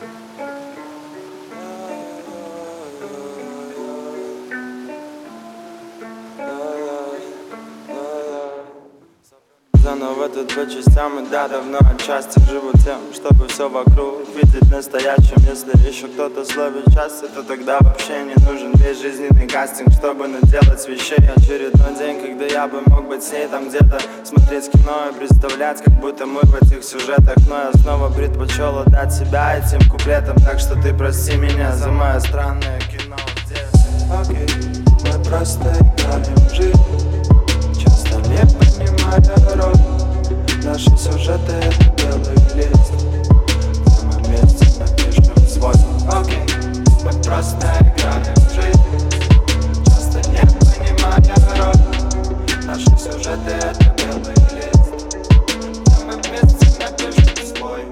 Заново тут по частям, и да, давно отчасти живу тем, чтобы все вокруг видеть настоящим. Если еще кто-то словит счастье, то тогда вообще не нужен весь жизненный кастинг, чтобы наделать с вещей очередной день, когда я бы мог быть с ней там где-то, смотреть кино и представлять, как будто мы в этих сюжетах. Но я снова предпочел отдать себя этим куплетам, так что ты прости меня за мое странное кино в детстве. Окей, мы просто играем в жизнь, часто не понимая роль. Наши сюжеты — это белый лист, где мы вместе напишем свой. Окей, мы просто играем в жизнь, часто не понимая роль. Наши сюжеты — это белый лист, где мы вместе напишем свой.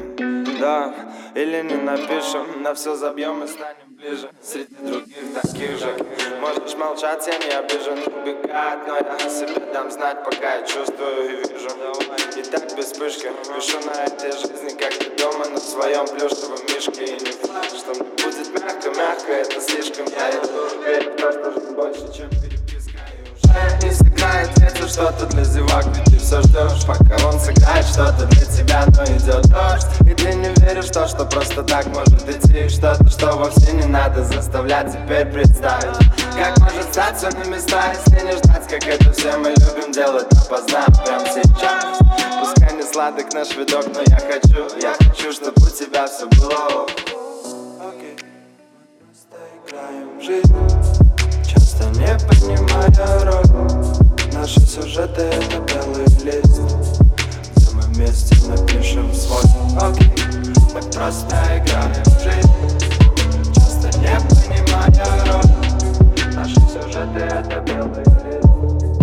Да, или не напишем, на все забьем и станем ближе среди других таких же. Можешь молчать, я не обижен, убегать, но я себе дам знать, пока я чувствую и вижу. И так без вспышки пишу на этой жизни, как ты дома на своем плюшевом мишке. И не факт, что мне будет мягко, это слишком. Я иду верить в то, что жизнь больше, чем переписка. И уже не сыграет ветер что-то для зевак, ведь ты все ждешь, пока он сыграет что-то для тебя. Но идет дождь, и ты не веришь в то, что просто так может идти. Что-то, что вовсе не надо заставлять теперь представить, как может стать все на места, если не ждать, как это все мы любим делать допоздна, прямо сейчас. Пускай не сладок наш видок, но я хочу, чтобы у тебя все было. Окей, мы просто играем в жизнь, часто не понимая роль. Наши сюжеты — это белый лист, где мы вместе напишем свой. Окей, мы просто играем в жизнь, часто не понимая роль. Наши сюжеты — это белый лист.